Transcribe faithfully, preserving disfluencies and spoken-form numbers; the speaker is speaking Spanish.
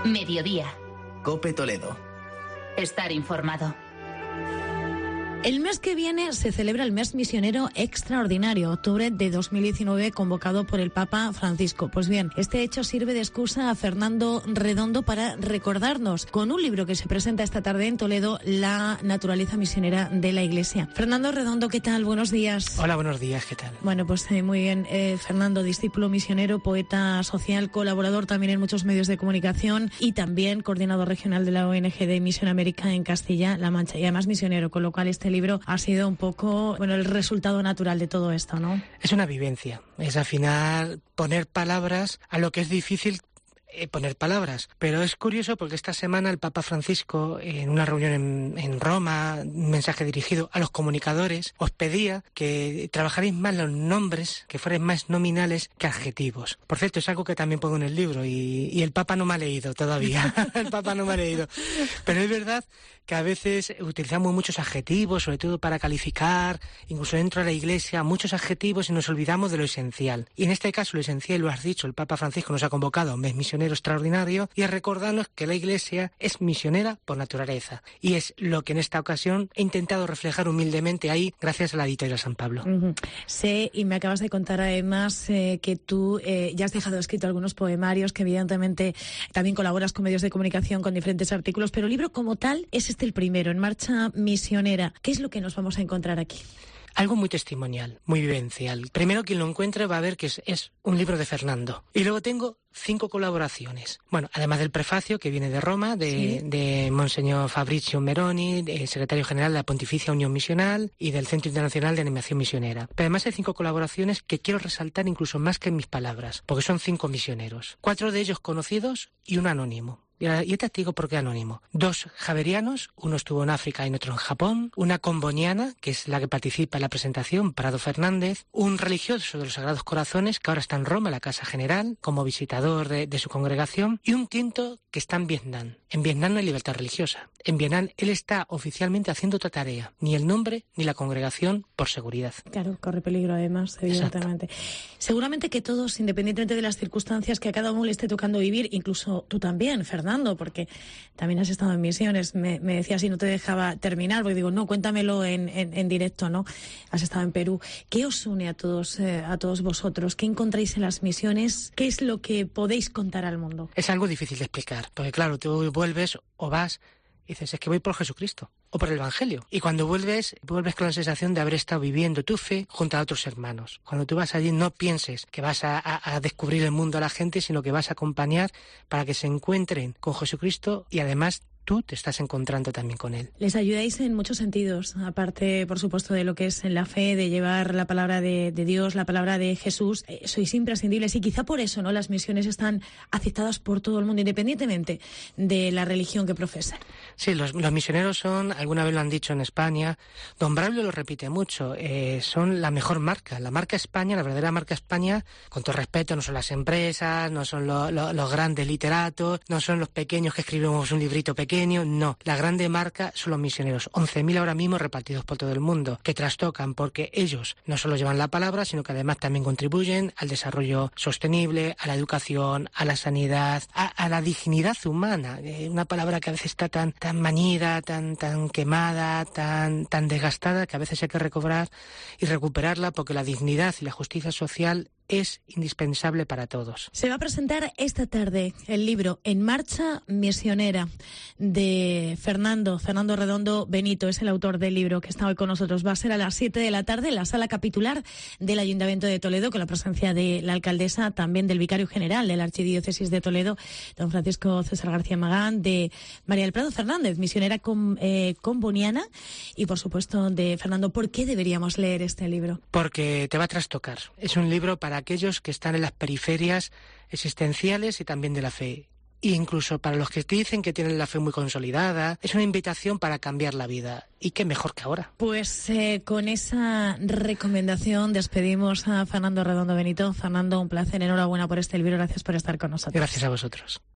Mediodía. COPE Toledo. Estar informado. El mes que viene se celebra el mes misionero extraordinario, octubre de dos mil diecinueve, convocado por el Papa Francisco. Pues bien, este hecho sirve de excusa a Fernando Redondo para recordarnos, con un libro que se presenta esta tarde en Toledo, la naturaleza misionera de la Iglesia. Fernando Redondo, ¿qué tal? Buenos días. Hola, buenos días, ¿qué tal? Bueno, pues eh, muy bien. Eh, Fernando, discípulo misionero, poeta social, colaborador también en muchos medios de comunicación y también coordinador regional de la O N G de Misión América en Castilla-La Mancha, y además misionero, con lo cual este libro ha sido un poco, bueno, el resultado natural de todo esto, ¿no? Es una vivencia, es al final poner palabras a lo que es difícil eh, poner palabras. Pero es curioso porque esta semana el Papa Francisco, en una reunión en, en Roma, un mensaje dirigido a los comunicadores, os pedía que trabajaréis más los nombres, que fuerais más nominales que adjetivos. Por cierto, es algo que también pongo en el libro y, y el Papa no me ha leído todavía. El Papa no me ha leído. Pero es verdad que a veces utilizamos muchos adjetivos, sobre todo para calificar, incluso dentro de la Iglesia, muchos adjetivos y nos olvidamos de lo esencial. Y en este caso lo esencial, lo has dicho, el Papa Francisco nos ha convocado a un mes misionero extraordinario y a recordarnos que la Iglesia es misionera por naturaleza. Y es lo que en esta ocasión he intentado reflejar humildemente ahí, gracias a la editorial San Pablo. Uh-huh. Sé, y me acabas de contar además eh, que tú eh, ya has dejado escrito algunos poemarios, que evidentemente también colaboras con medios de comunicación, con diferentes artículos, pero el libro como tal es este el primero, En Marcha Misionera. ¿Qué es lo que nos vamos a encontrar aquí? Algo muy testimonial, muy vivencial. Primero, quien lo encuentre va a ver que es, es un libro de Fernando. Y luego tengo cinco colaboraciones. Bueno, además del prefacio que viene de Roma, de, ¿sí? de Monseñor Fabrizio Meroni, de secretario general de la Pontificia Unión Misional y del Centro Internacional de Animación Misionera. Pero además hay cinco colaboraciones que quiero resaltar incluso más que en mis palabras, porque son cinco misioneros. Cuatro de ellos conocidos y uno anónimo. Y te digo por qué anónimo. Dos javerianos, uno estuvo en África y otro en Japón. Una comboniana, que es la que participa en la presentación, Prado Fernández. Un religioso de los Sagrados Corazones, que ahora está en Roma, en la Casa General, como visitador de, de su congregación. Y un quinto que está en Vietnam. En Vietnam no hay libertad religiosa. En Vietnam él está oficialmente haciendo otra tarea. Ni el nombre ni la congregación, por seguridad. Claro, corre peligro además, evidentemente. Exacto. Seguramente que todos, independientemente de las circunstancias que a cada uno le esté tocando vivir, incluso tú también, Fernando, porque también has estado en misiones, me, me decías y no te dejaba terminar, porque digo, no, cuéntamelo en, en, en directo, ¿no? Has estado en Perú. ¿Qué os une a todos, eh, a todos vosotros? ¿Qué encontráis en las misiones? ¿Qué es lo que podéis contar al mundo? Es algo difícil de explicar, porque claro, tú vuelves o vas y dices, es que voy por Jesucristo o por el Evangelio. Y cuando vuelves, vuelves con la sensación de haber estado viviendo tu fe junto a otros hermanos. Cuando tú vas allí, no pienses que vas a, a, a descubrir el mundo a la gente, sino que vas a acompañar para que se encuentren con Jesucristo y además tú te estás encontrando también con él. Les ayudáis en muchos sentidos, aparte, por supuesto, de lo que es en la fe, de llevar la palabra de, de Dios, la palabra de Jesús. Eh, sois imprescindibles y quizá por eso, ¿no?, las misiones están aceptadas por todo el mundo, independientemente de la religión que profesen. Sí, los, los misioneros son, alguna vez lo han dicho en España, don Braulio lo repite mucho, eh, son la mejor marca. La marca España, la verdadera marca España, con todo respeto, no son las empresas, no son lo, lo, los grandes literatos, no son los pequeños que escribimos un librito pequeño. No, la grande marca son los misioneros, once mil ahora mismo repartidos por todo el mundo, que trastocan porque ellos no solo llevan la palabra, sino que además también contribuyen al desarrollo sostenible, a la educación, a la sanidad, a, a la dignidad humana, eh, una palabra que a veces está tan, tan mañida, tan, tan quemada, tan, tan desgastada, que a veces hay que recobrar y recuperarla, porque la dignidad y la justicia social es indispensable para todos. Se va a presentar esta tarde el libro En Marcha Misionera de Fernando, Fernando Redondo Benito, es el autor del libro que está hoy con nosotros. Va a ser a las siete de la tarde en la sala capitular del Ayuntamiento de Toledo, con la presencia de la alcaldesa, también del vicario general de la Archidiócesis de Toledo, don Francisco César García Magán, de María del Prado Fernández, misionera com, eh, comboniana, y por supuesto de Fernando. ¿Por qué deberíamos leer este libro? Porque te va a trastocar. Es un libro para aquellos que están en las periferias existenciales y también de la fe. E incluso para los que te dicen que tienen la fe muy consolidada, es una invitación para cambiar la vida. Y qué mejor que ahora. Pues eh, con esa recomendación despedimos a Fernando Redondo Benito. Fernando, un placer, enhorabuena por este libro, gracias por estar con nosotros. Gracias a vosotros.